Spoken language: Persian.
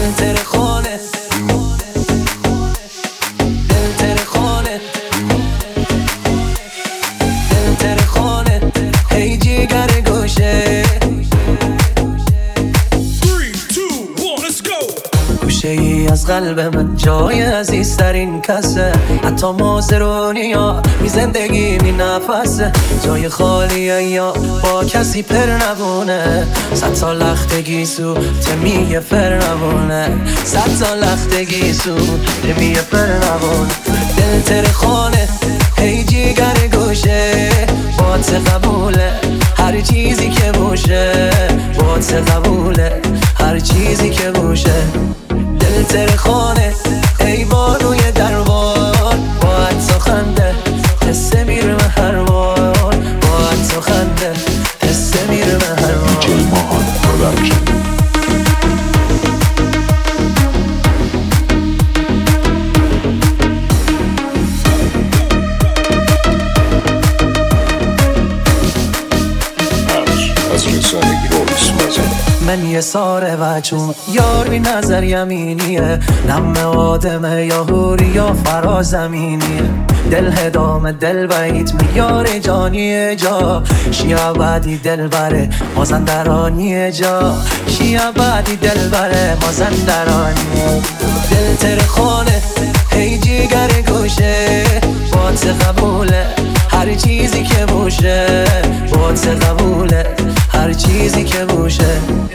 دل ترخونه دل ترخونه دل ترخونه هی جیگر گوشه گوشه ای از قلب من جای عزیزترین کسه، حتی مازرونی یا می زندگی می نفسه، جای خالیه یا با کسی پر نبونه، 100 سال لختگی سو تمیه پر نبونه، 100 سال لختگی سو تمیه پر نبونه. دل ترخونه هی جیگر گوشه بات قبوله هر چیزی که باشه، بات قبوله هر چیزی که باشه. دل ترخونه ای بانوی دربار با حتی خنده قصه میره من هر بار، با حتی خنده قصه میره من هر بار. DJ Mohan Production. من یه ساره و چون یار بی نظر یمینیه، نم آدمه یا هوری یا فرازمینیه، دل هدام دل بایت میار جانیه جا، شیعه بعدی دل بره مازندرانیه جا، شیعه بعدی دل بره مازندرانیه. دل ترخونه هی جیگر گوشه بات قبوله هر چیزی که باشه، بات قبوله هر چیزی که باشه.